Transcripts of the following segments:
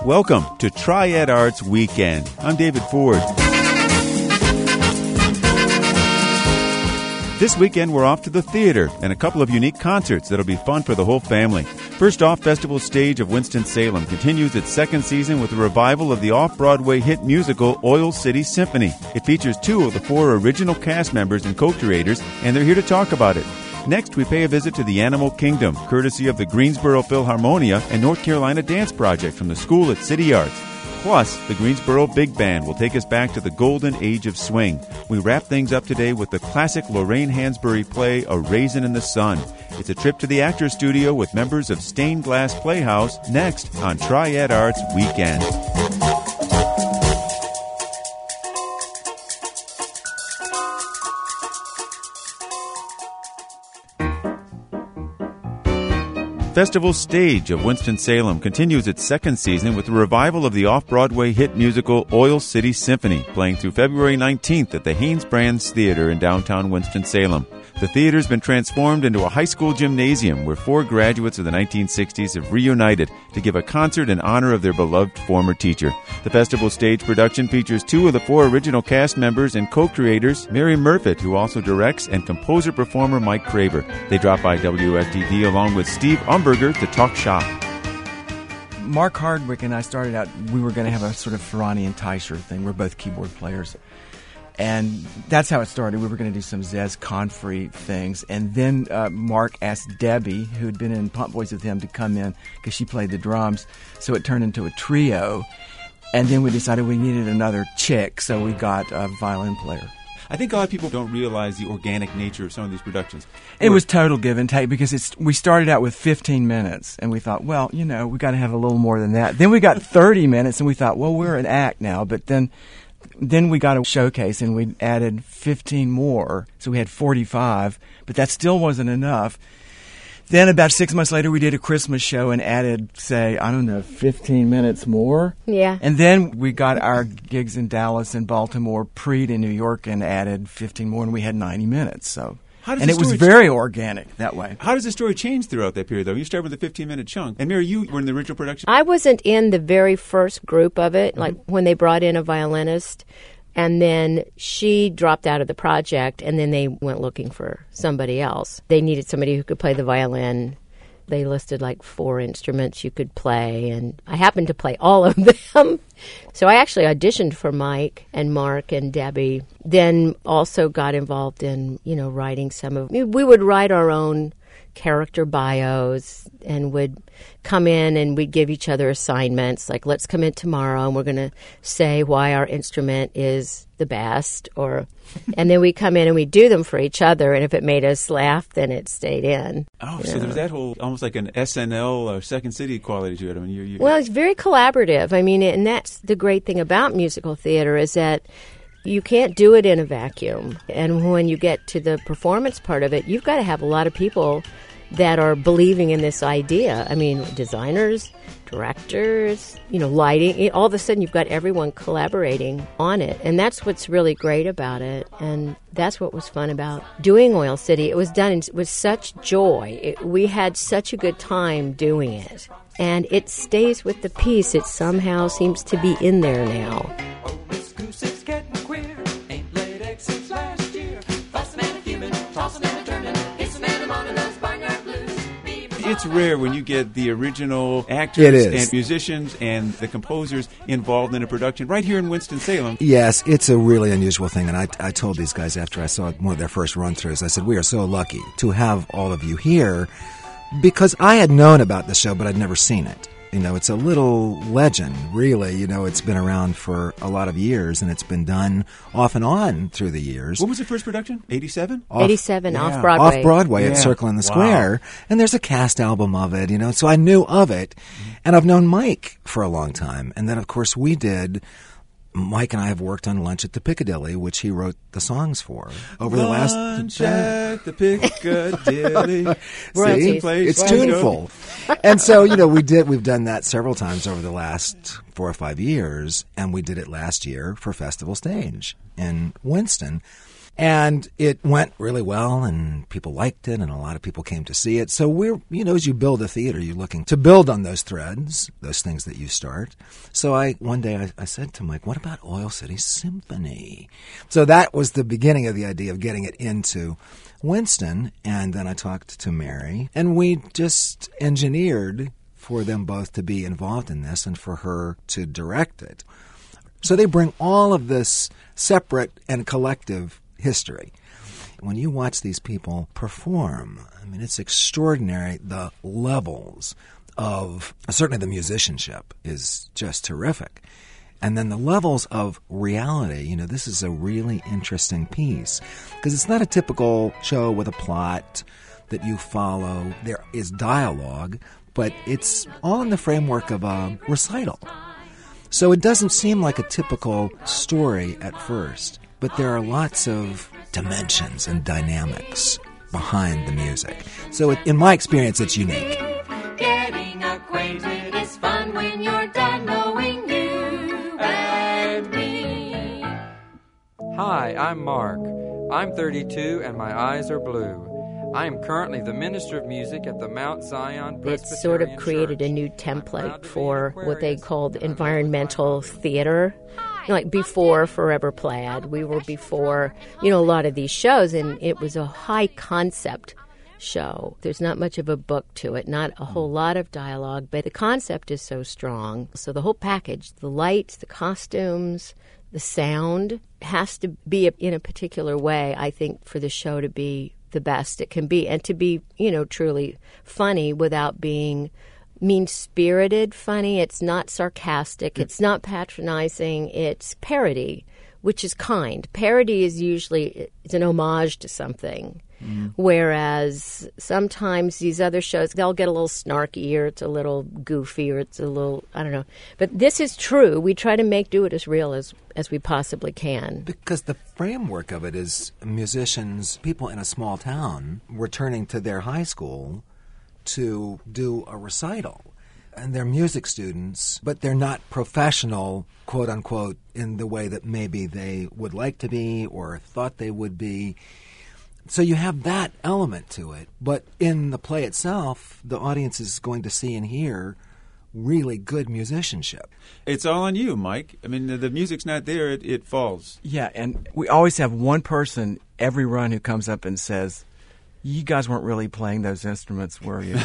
Welcome to Triad Arts Weekend. I'm David Ford. This weekend, we're off to the theater and a couple of unique concerts that'll be fun for the whole family. First off, Festival Stage of Winston-Salem continues its second season with a revival of the off-Broadway hit musical Oil City Symphony. It features 2 of the 4 original cast members and co-creators, and they're here to talk about it. Next, we pay a visit to the Animal Kingdom, courtesy of the Greensboro Philharmonia and North Carolina Dance Project from the school at City Arts. Plus, the Greensboro Big Band will take us back to the golden age of swing. We wrap things up today with the classic Lorraine Hansberry play, A Raisin in the Sun. It's a trip to the Actors Studio with members of Stained Glass Playhouse next on Triad Arts Weekend. Festival Stage of Winston-Salem continues its second season with a revival of the off-Broadway hit musical Oil City Symphony, playing through February 19th at the Haynes Brands Theater in downtown Winston-Salem. The theater's been transformed into a high school gymnasium where 4 graduates of the 1960s have reunited to give a concert in honor of their beloved former teacher. The Festival Stage production features 2 of the 4 original cast members and co-creators, Mary Murfitt, who also directs, and composer-performer Mike Craver. They drop by WFTD along with Steve Umberger to talk shop. Mark Hardwick and I started out, we were going to have a sort of Ferrani and Teicher thing. We're both keyboard players. And that's how it started. We were going to do some Zez Confrey things. And then Mark asked Debbie, who'd been in Pump Boys with him, to come in because she played the drums. So it turned into a trio. And then we decided we needed another chick, so we got a violin player. I think a lot of people don't realize the organic nature of some of these productions. It was total give and take because we started out with 15 minutes, and we thought, well, we got to have a little more than that. Then we got 30 minutes, and we thought, well, we're an act now. But then we got a showcase, and we added 15 more, so we had 45, but that still wasn't enough. Then about 6 months later, we did a Christmas show and added, 15 minutes more. Yeah. And then we got our gigs in Dallas and Baltimore, Preet in New York, and added 15 more, and we had 90 minutes. So, and it was very organic that way. How does the story change throughout that period, though? You start with a 15-minute chunk. And Mary, you were in the original production? I wasn't in the very first group of it, like when they brought in a violinist. And then she dropped out of the project, and then they went looking for somebody else. They needed somebody who could play the violin. They listed like 4 instruments you could play, and I happened to play all of them. So I actually auditioned for Mike and Mark and Debbie, then also got involved in, writing we would write our own character bios and would come in and we'd give each other assignments like, let's come in tomorrow and we're going to say why our instrument is the best, and then we come in and we do them for each other, and if it made us laugh, then it stayed in. Oh, so there's that whole almost like an SNL or Second City quality to it. Well, it's very collaborative. And that's the great thing about musical theater is that you can't do it in a vacuum. And when you get to the performance part of it, you've got to have a lot of people that are believing in this idea. Designers, directors, lighting. All of a sudden, you've got everyone collaborating on it. And that's what's really great about it. And that's what was fun about doing Oil City. It was done with such joy. We had such a good time doing it. And it stays with the piece. It somehow seems to be in there now. It's rare when you get the original actors and musicians and the composers involved in a production right here in Winston-Salem. Yes, it's a really unusual thing, and I told these guys after I saw one of their first run-throughs, I said, we are so lucky to have all of you here, because I had known about the show, but I'd never seen it. It's a little legend, really. It's been around for a lot of years, and it's been done off and on through the years. What was the first production? 87? 87, off-Broadway. Off-Broadway at Circle in the Square. And there's a cast album of it, so I knew of it. And I've known Mike for a long time. And then, of course, Mike and I have worked on Lunch at the Piccadilly, which he wrote the songs for over the last. Lunch at the Piccadilly. See, it's tuneful. And so, we've done that several times over the last 4 or 5 years, and we did it last year for Festival Stage in Winston. And it went really well, and people liked it, and a lot of people came to see it. So we're, as you build a theater, you're looking to build on those threads, those things that you start. So one day I said to Mike, what about Oil City Symphony? So that was the beginning of the idea of getting it into Winston. And then I talked to Mary, and we just engineered for them both to be involved in this and for her to direct it. So they bring all of this separate and collective history. When you watch these people perform, it's extraordinary. The levels of, certainly the musicianship is just terrific. And then the levels of reality, this is a really interesting piece because it's not a typical show with a plot that you follow. There is dialogue, but it's all in the framework of a recital. So it doesn't seem like a typical story at first, but there are lots of dimensions and dynamics behind the music. So in my experience, it's unique. Getting acquainted is fun when you're done knowing you and me. Hi, I'm Mark. I'm 32 and my eyes are blue. I am currently the Minister of Music at the Mount Zion Presbyterian It sort of created Church. a new template for what they called environmental theater. Like before Forever Plaid, we were before, a lot of these shows, and it was a high concept show. There's not much of a book to it, not a whole lot of dialogue, but the concept is so strong. So the whole package, the lights, the costumes, the sound has to be in a particular way, I think, for the show to be the best it can be and to be, truly funny without being mean-spirited funny. It's not sarcastic. It's not patronizing. It's parody, which is kind. Parody is usually it's an homage to something, whereas sometimes these other shows, they'll get a little snarky or it's a little goofy or it's a little, I don't know. But this is true. We try to do it as real as we possibly can. Because the framework of it is musicians, people in a small town, returning to their high school to do a recital. And they're music students, but they're not professional, quote unquote, in the way that maybe they would like to be or thought they would be. So you have that element to it. But in the play itself, the audience is going to see and hear really good musicianship. It's all on you, Mike. The music's not there, it falls. Yeah, and we always have one person every run who comes up and says, you guys weren't really playing those instruments, were you?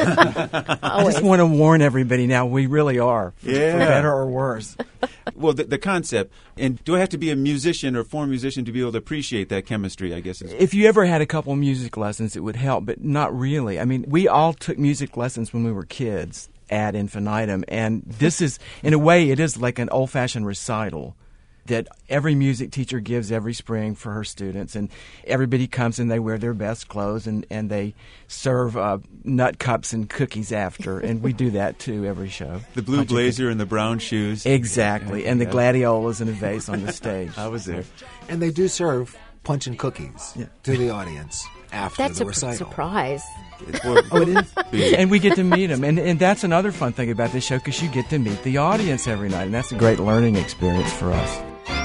I just want to warn everybody now, we really are, for better or worse. Well, the concept, and do I have to be a musician or former musician to be able to appreciate that chemistry, I guess? If you ever had a couple music lessons, it would help, but not really. We all took music lessons when we were kids ad infinitum, and this is, in a way, it is like an old-fashioned recital that every music teacher gives every spring for her students, and everybody comes and they wear their best clothes and they serve nut cups and cookies after, and we do that too every show. The blue blazer and the brown shoes. Exactly, and the gladiolas in a vase on the stage. I was there. And they do serve punch and cookies to the audience after That's the a recital. surprise. Oh, it is? And we get to meet them, and that's another fun thing about this show, because you get to meet the audience every night, and that's a great learning experience for us.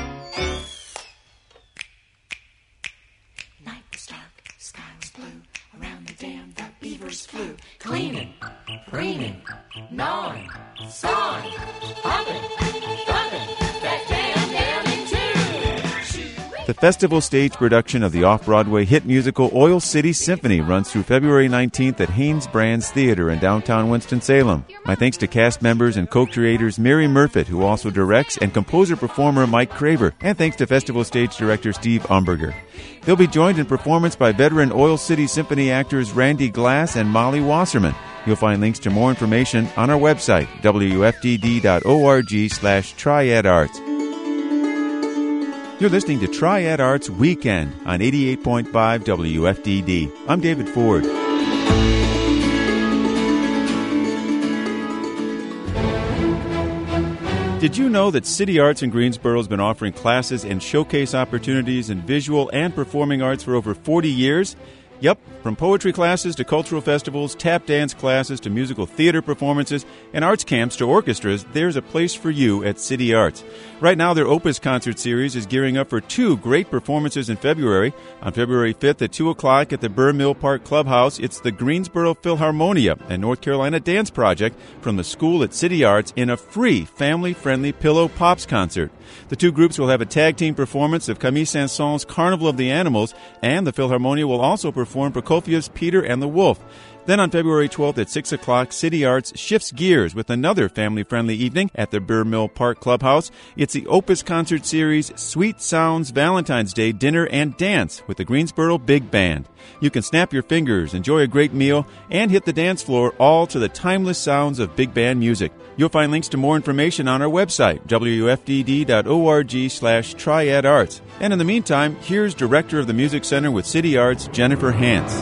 Night was dark, sky was blue. Around the dam, the beavers flew. Cleaning, preening, gnawing, sawing, hopping, thumping, that dam in two. The festival stage production of the off-Broadway hit musical Oil City Symphony runs through February 19th at Haynes Brands Theater in downtown Winston-Salem. My thanks to cast members and co-creators Mary Murfitt, who also directs, and composer-performer Mike Craver, and thanks to festival stage director Steve Umberger. They'll be joined in performance by veteran Oil City Symphony actors Randy Glass and Molly Wasserman. You'll find links to more information on our website, wfdd.org/triadarts. You're listening to Triad Arts Weekend on 88.5 WFDD. I'm David Ford. Did you know that City Arts in Greensboro has been offering classes and showcase opportunities in visual and performing arts for over 40 years? Yep, from poetry classes to cultural festivals, tap dance classes to musical theater performances, and arts camps to orchestras, there's a place for you at City Arts. Right now, their Opus concert series is gearing up for 2 great performances in February. On February 5th at 2 o'clock at the Burr Mill Park Clubhouse, it's the Greensboro Philharmonia and North Carolina Dance Project from the school at City Arts in a free, family-friendly Pillow Pops concert. The 2 groups will have a tag team performance of Camille Saint-Saëns' Carnival of the Animals, and the Philharmonia will also perform Prokofiev's Peter and the Wolf. Then on February 12th at 6 o'clock, City Arts shifts gears with another family-friendly evening at the Burr Mill Park Clubhouse. It's the Opus concert series Sweet Sounds Valentine's Day Dinner and Dance with the Greensboro Big Band. You can snap your fingers, enjoy a great meal, and hit the dance floor, all to the timeless sounds of big band music. You'll find links to more information on our website, wfdd.org/triadarts. And in the meantime, here's Director of the Music Center with City Arts, Jennifer Hance.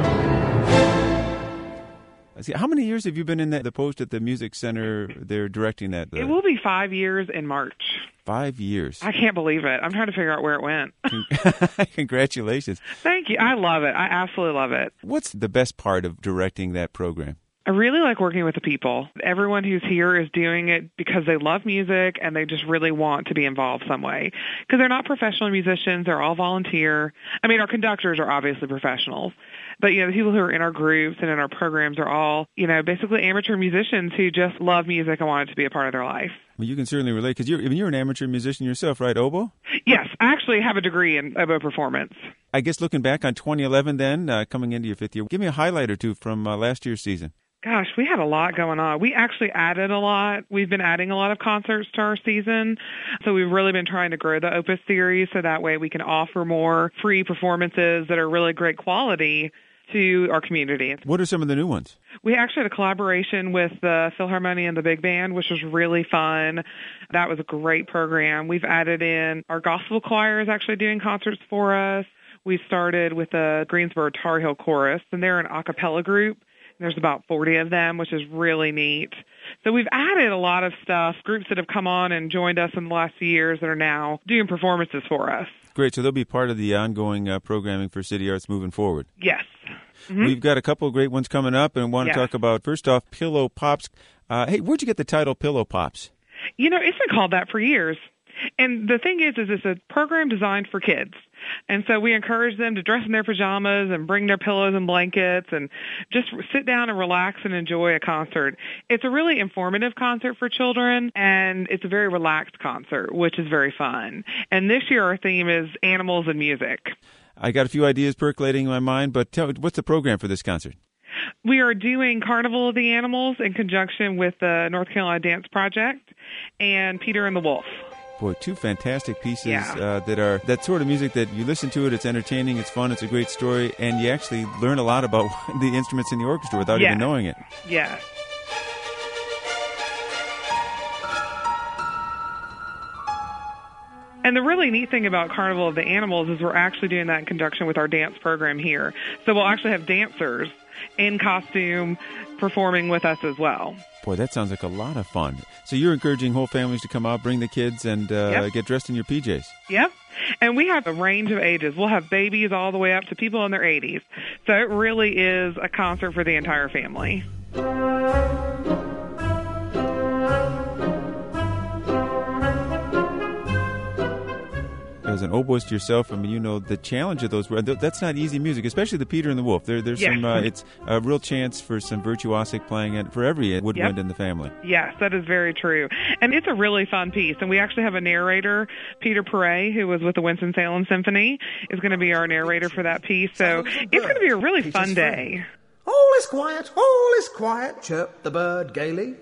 How many years have you been in the post at the Music Center? They're directing that. It will be 5 years in March. 5 years. I can't believe it. I'm trying to figure out where it went. Congratulations. Thank you. I love it. I absolutely love it. What's the best part of directing that program? I really like working with the people. Everyone who's here is doing it because they love music and they just really want to be involved some way. Because they're not professional musicians. They're all volunteer. I mean, our conductors are obviously professionals. But, the people who are in our groups and in our programs are all, basically amateur musicians who just love music and want it to be a part of their life. Well, you can certainly relate because you're an amateur musician yourself, right, oboe? Yes, I actually have a degree in oboe performance. I guess looking back on 2011 then, coming into your 5th year, give me a highlight or two from last year's season. Gosh, we had a lot going on. We actually added a lot. We've been adding a lot of concerts to our season. So we've really been trying to grow the Opus series so that way we can offer more free performances that are really great quality to our community. What are some of the new ones? We actually had a collaboration with the Philharmonia and the Big Band, which was really fun. That was a great program. We've added in our gospel choir is actually doing concerts for us. We started with the Greensboro Tar Heel Chorus, and they're an a cappella group. There's about 40 of them, which is really neat. So we've added a lot of stuff, groups that have come on and joined us in the last few years that are now doing performances for us. Great. So they'll be part of the ongoing programming for City Arts moving forward. Yes. Mm-hmm. We've got a couple of great ones coming up and want to talk about, first off, Pillow Pops. Hey, where'd you get the title Pillow Pops? It's been called that for years. And the thing is it's a program designed for kids. And so we encourage them to dress in their pajamas and bring their pillows and blankets and just sit down and relax and enjoy a concert. It's a really informative concert for children, and it's a very relaxed concert, which is very fun. And this year our theme is animals and music. I got a few ideas percolating in my mind, but tell me, what's the program for this concert? We are doing Carnival of the Animals in conjunction with the North Carolina Dance Project and Peter and the Wolf. Boy, 2 fantastic pieces that are that sort of music that you listen to it, it's entertaining, it's fun, it's a great story, and you actually learn a lot about the instruments in the orchestra without even knowing it. Yes. And the really neat thing about Carnival of the Animals is we're actually doing that in conjunction with our dance program here. So we'll actually have dancers in costume performing with us as well. Boy, that sounds like a lot of fun. So you're encouraging whole families to come out, bring the kids, and get dressed in your PJs. Yep. And we have a range of ages. We'll have babies all the way up to people in their 80s. So it really is a concert for the entire family. As an oboist yourself, I mean, you know the challenge of those. That's not easy music, especially the Peter and the Wolf. There's some. It's a real chance for some virtuosic playing and for every woodwind in the family. Yes, that is very true, and it's a really fun piece. And we actually have a narrator, Peter Perret, who was with the Winston-Salem Symphony, is going to be our narrator for that piece. So it's going to be a really fun day. All is quiet, chirped the bird gaily.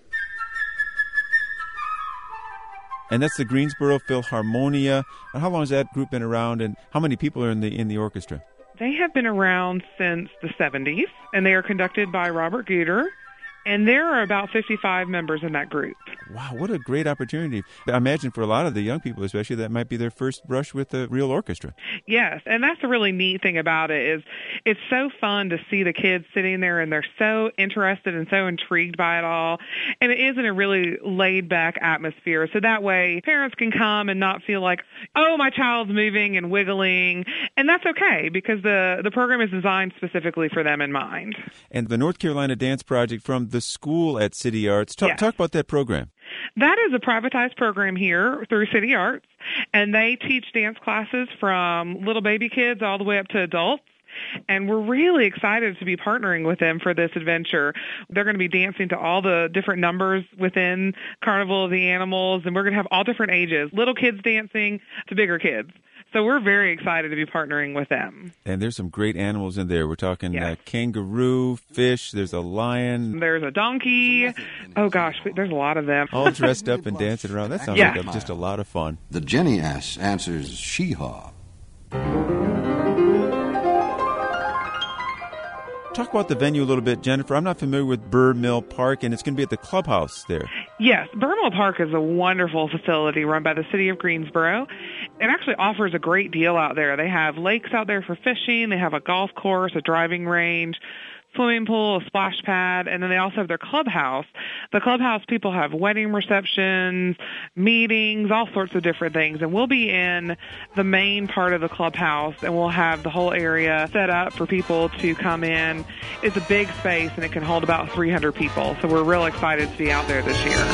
And that's the Greensboro Philharmonia. And how long has that group been around, and how many people are in the orchestra? They have been around since the 70s, and they are conducted by Robert Guter. And there are about 55 members in that group. Wow, what a great opportunity. I imagine for a lot of the young people especially, that might be their first brush with a real orchestra. Yes, and that's the really neat thing about it is it's so fun to see the kids sitting there and they're so interested and so intrigued by it all. And it is in a really laid-back atmosphere. So that way parents can come and not feel like, oh, my child's moving and wiggling. And that's okay because the program is designed specifically for them in mind. And the North Carolina Dance Project from the school at City Arts. Talk about that program. That is a privatized program here through City Arts, and they teach dance classes from little baby kids all the way up to adults. And we're really excited to be partnering with them for this adventure. They're going to be dancing to all the different numbers within Carnival of the Animals, and we're going to have all different ages, little kids dancing to bigger kids. So we're very excited to be partnering with them. And there's some great animals in there. We're talking kangaroo, fish, there's a lion. There's a donkey. Oh, gosh, there's a lot of them. All dressed up and dancing around. That sounds like just a lot of fun. The Jenny ass answers Shee-Haw. Talk about the venue a little bit, Jennifer. I'm not familiar with Burr Mill Park, and it's going to be at the clubhouse there. Yes, Burr Mill Park is a wonderful facility run by the city of Greensboro. It actually offers a great deal out there. They have lakes out there for fishing. They have a golf course, a driving range, swimming pool, a splash pad, and then they also have their clubhouse. The clubhouse people have wedding receptions, meetings, all sorts of different things, and we'll be in the main part of the clubhouse, and we'll have the whole area set up for people to come in. It's a big space, and it can hold about 300 people, so we're real excited to be out there this year.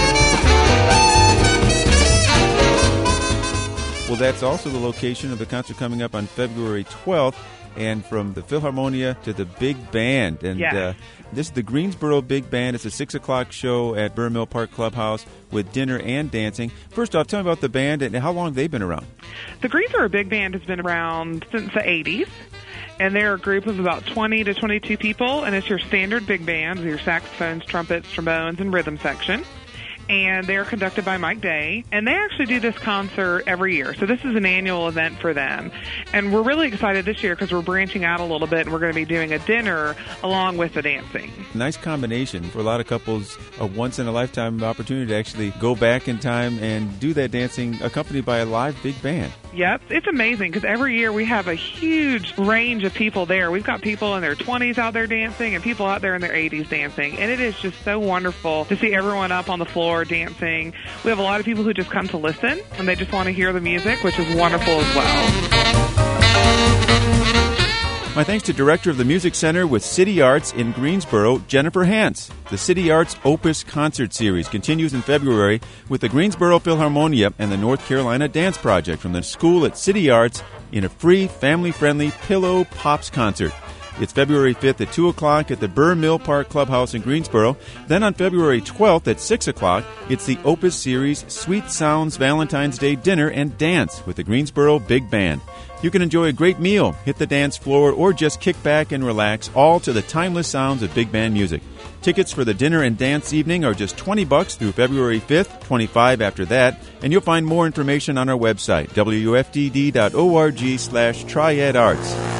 Well, that's also the location of the concert coming up on February 12th. And from the Philharmonia to the Big Band. And this is the Greensboro Big Band. It's a 6 o'clock show at Burr Mill Park Clubhouse with dinner and dancing. First off, tell me about the band and how long they've been around. The Greensboro Big Band has been around since the 80s. And they're a group of about 20 to 22 people. And it's your standard big band with your saxophones, trumpets, trombones, and rhythm section. And they're conducted by Mike Day. And they actually do this concert every year. So this is an annual event for them. And we're really excited this year because we're branching out a little bit, and we're going to be doing a dinner along with the dancing. Nice combination for a lot of couples, a once-in-a-lifetime opportunity to actually go back in time and do that dancing accompanied by a live big band. Yep, it's amazing because every year we have a huge range of people there. We've got people in their 20s out there dancing and people out there in their 80s dancing. And it is just so wonderful to see everyone up on the floor dancing. We have a lot of people who just come to listen and they just want to hear the music, which is wonderful as well. My thanks to Director of the Music Center with City Arts in Greensboro, Jennifer Hance. The City Arts Opus Concert Series continues in February with the Greensboro Philharmonia and the North Carolina Dance Project from the school at City Arts in a free, family-friendly Pillow Pops concert. It's February 5th at 2 o'clock at the Burr Mill Park Clubhouse in Greensboro. Then on February 12th at 6 o'clock, it's the Opus Series Sweet Sounds Valentine's Day Dinner and Dance with the Greensboro Big Band. You can enjoy a great meal, hit the dance floor, or just kick back and relax, all to the timeless sounds of big band music. Tickets for the dinner and dance evening are just $20 through February 5th, $25 after that, and you'll find more information on our website, wftd.org/triadarts.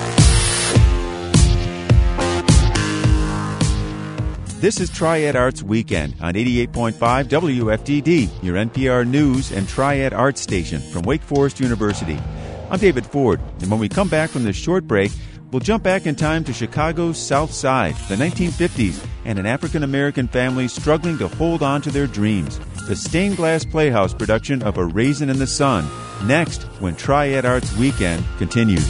This is Triad Arts Weekend on 88.5 WFDD, your NPR News and Triad Arts station from Wake Forest University. I'm David Ford, and when we come back from this short break, we'll jump back in time to Chicago's South Side, the 1950s, and an African-American family struggling to hold on to their dreams. The Stained Glass Playhouse production of A Raisin in the Sun, next when Triad Arts Weekend continues.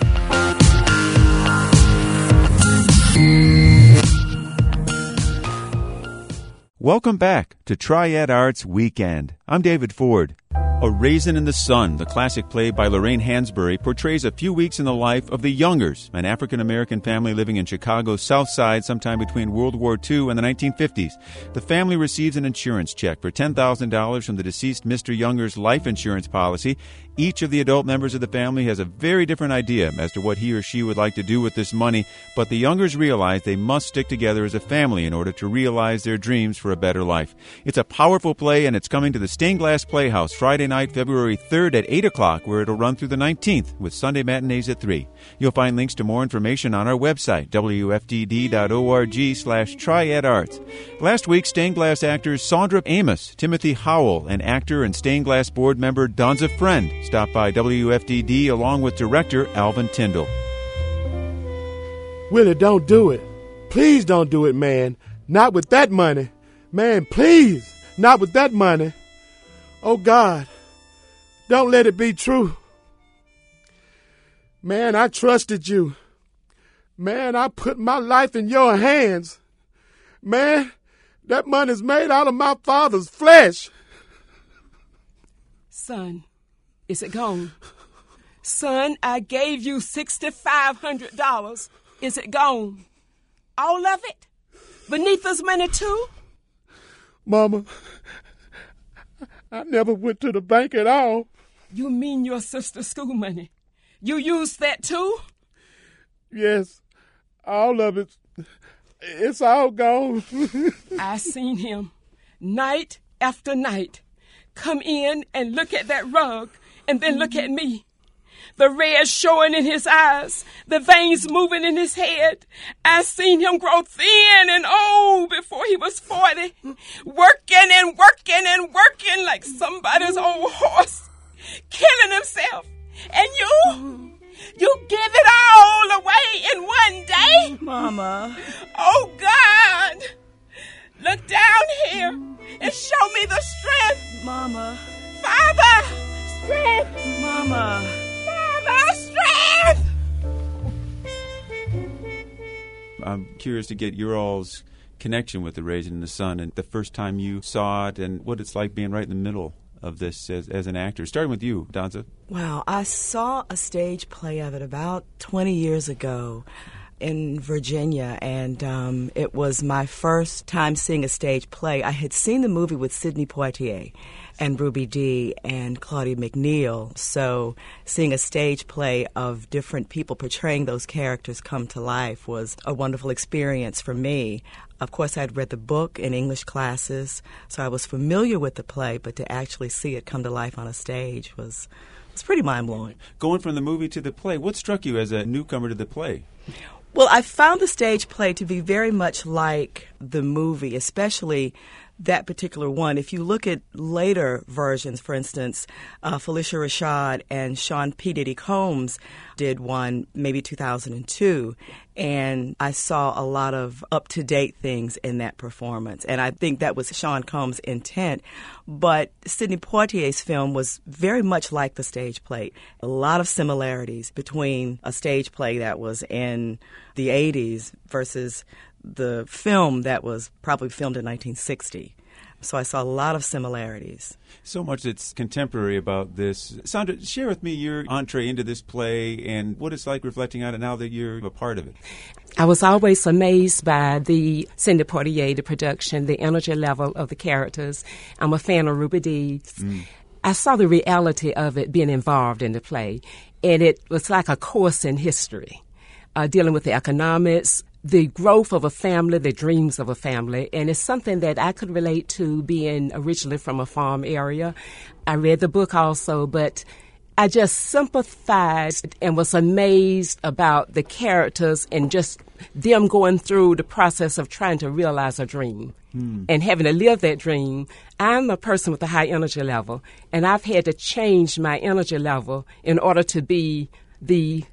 Welcome back to Triad Arts Weekend. I'm David Ford. A Raisin in the Sun, the classic play by Lorraine Hansberry, portrays a few weeks in the life of the Youngers, an African-American family living in Chicago's South Side sometime between World War II and the 1950s. The family receives an insurance check for $10,000 from the deceased Mr. Younger's life insurance policy. Each of the adult members of the family has a very different idea as to what he or she would like to do with this money, but the Youngers realize they must stick together as a family in order to realize their dreams for a better life. It's a powerful play, and it's coming to the Stained Glass Playhouse Friday Friday night, February 3rd at 8 o'clock, where it'll run through the 19th, with Sunday matinees at 3. You'll find links to more information on our website, wftd.org/triadarts. Last week, Stained Glass actors Sandra Amos, Timothy Howell, and actor and Stained Glass board member Donza Friend stopped by WFDD along with director Alvin Tyndall. Willie, don't do it. Please don't do it, man. Not with that money. Man, please, not with that money. Oh, God, don't let it be true. Man, I trusted you. Man, I put my life in your hands. Man, that money's made out of my father's flesh. Son, is it gone? Son, I gave you $6,500. Is it gone? All of it? Benita's money too? Mama, I never went to the bank at all. You mean your sister's school money? You used that too? Yes, all of it. It's all gone. I seen him night after night come in and look at that rug and then look at me. The red showing in his eyes, the veins moving in his head. I seen him grow thin and old before he was 40, working and working and working like somebody's old horse, killing himself. And you give it all away in one day? Mama. Oh, God. Look down here and show me the strength. Mama. Father, strength. Mama. Father, strength. I'm curious to get your all's connection with The Raising the Sun and the first time you saw it and what it's like being right in the middle of this as an actor. Starting with you, Donza. Wow, I saw a stage play of it about 20 years ago in Virginia, and it was my first time seeing a stage play. I had seen the movie with Sidney Poitier and Ruby Dee and Claudia McNeil, so seeing a stage play of different people portraying those characters come to life was a wonderful experience for me. Of course, I'd read the book in English classes, so I was familiar with the play, but to actually see it come to life on a stage was pretty mind-blowing. Going from the movie to the play, what struck you as a newcomer to the play? Well, I found the stage play to be very much like the movie, especially that particular one. If you look at later versions, for instance, Felicia Rashad and Sean P. Diddy Combs did one maybe 2002, and I saw a lot of up-to-date things in that performance, and I think that was Sean Combs' intent. But Sidney Poitier's film was very much like the stage play. A lot of similarities between a stage play that was in the 80s versus the film that was probably filmed in 1960. So I saw a lot of similarities. So much that's contemporary about this. Sandra, share with me your entree into this play and what it's like reflecting on it now that you're a part of it. I was always amazed by the Sidney Poitier, the production, the energy level of the characters. I'm a fan of Ruby Dee. I saw the reality of it being involved in the play, and it was like a course in history, dealing with the economics, the growth of a family, the dreams of a family, and it's something that I could relate to being originally from a farm area. I read the book also, but I just sympathized and was amazed about the characters and just them going through the process of trying to realize a dream and having to live that dream. I'm a person with a high energy level, and I've had to change my energy level in order to be the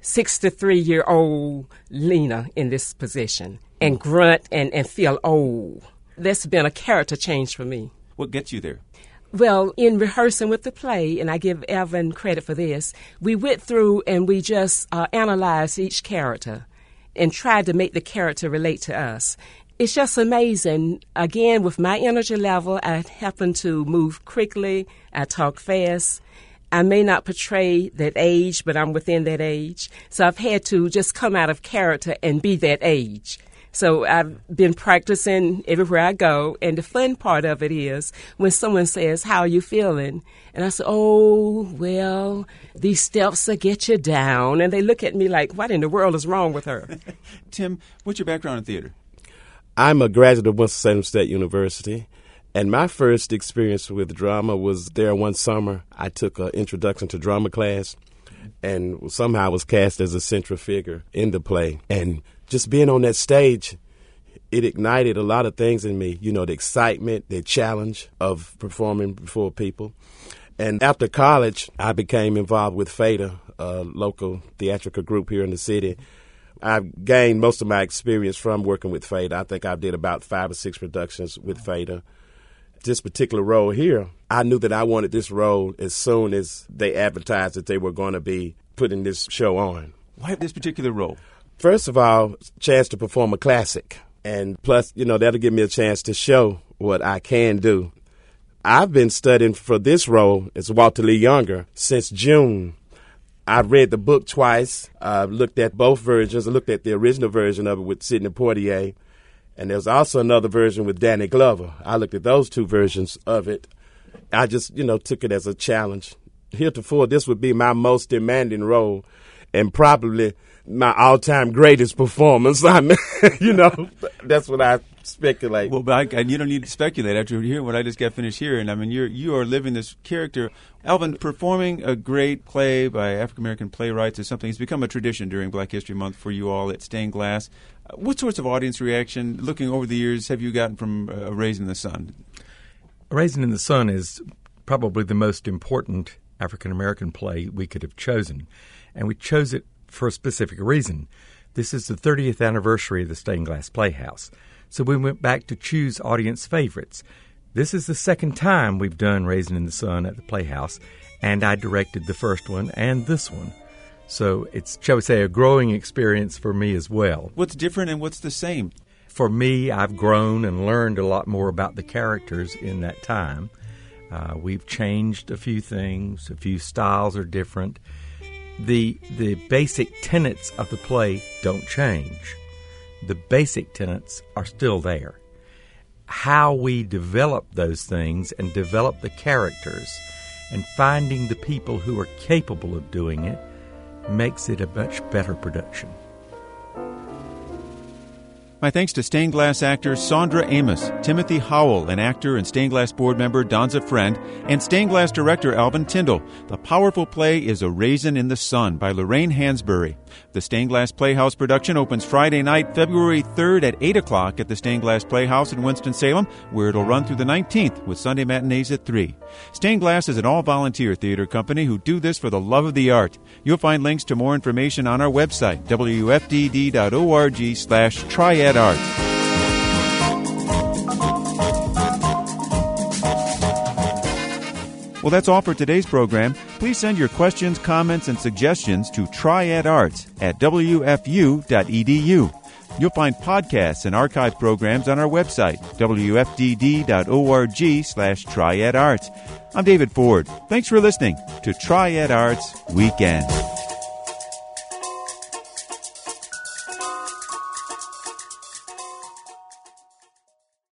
63-year-old Lena in this position and grunt and feel old. That's been a character change for me. What gets you there? Well, in rehearsing with the play, and I give Evan credit for this, we went through and we just analyzed each character and tried to make the character relate to us. It's just amazing. Again, with my energy level, I happen to move quickly. I talk fast. I may not portray that age, but I'm within that age. So I've had to just come out of character and be that age. So I've been practicing everywhere I go. And the fun part of it is when someone says, "How are you feeling?" And I say, "Oh, well, these steps will get you down." And they look at me like, what in the world is wrong with her? Tim, what's your background in theater? I'm a graduate of Winston-Salem State University, And my first experience with drama was there one summer. I took an introduction to drama class and somehow was cast as a central figure in the play. And just being on that stage, it ignited a lot of things in me, the excitement, the challenge of performing before people. And after college, I became involved with FADA, a local theatrical group here in the city. I gained most of my experience from working with FADA. I think I did about 5 or 6 productions with FADA. This particular role here, I knew that I wanted this role as soon as they advertised that they were going to be putting this show on. Why this particular role? First of all, chance to perform a classic. And plus, that'll give me a chance to show what I can do. I've been studying for this role as Walter Lee Younger since June. I've read the book twice. I've looked at both versions. I looked at the original version of it with Sidney Poitier. And there's also another version with Danny Glover. I looked at those 2 versions of it. I just, took it as a challenge. Heretofore, this would be my most demanding role and probably my all-time greatest performance. I mean, that's what I speculate. Well, but you don't need to speculate after hearing what I just got finished hearing. I mean, you are living this character. Alvin, performing a great play by African-American playwrights is something that's become a tradition during Black History Month for you all at Stained Glass. What sorts of audience reaction, looking over the years, have you gotten from Raisin in the Sun? Raisin in the Sun is probably the most important African-American play we could have chosen, and we chose it for a specific reason. This is the 30th anniversary of the Stained Glass Playhouse, so we went back to choose audience favorites. This is the second time we've done Raisin in the Sun at the Playhouse, and I directed the first one and this one. So it's, shall we say, a growing experience for me as well. What's different and what's the same? For me, I've grown and learned a lot more about the characters in that time. We've changed a few things. A few styles are different. The basic tenets of the play don't change. The basic tenets are still there. How we develop those things and develop the characters and finding the people who are capable of doing it makes it a much better production. My thanks to Stained Glass actors Sandra Amos, Timothy Howell, an actor and Stained Glass board member Donza Friend, and Stained Glass director Alvin Tyndall. The powerful play is A Raisin in the Sun by Lorraine Hansberry. The Stained Glass Playhouse production opens Friday night, February 3rd at 8 o'clock at the Stained Glass Playhouse in Winston-Salem, where it'll run through the 19th with Sunday matinees at 3. Stained Glass is an all-volunteer theater company who do this for the love of the art. You'll find links to more information on our website, wfdd.org/triadarts. Well, that's all for today's program. Please send your questions, comments, and suggestions to triadarts@wfu.edu. You'll find podcasts and archive programs on our website, wfdd.org/triadarts. I'm David Ford. Thanks for listening to Triad Arts Weekend.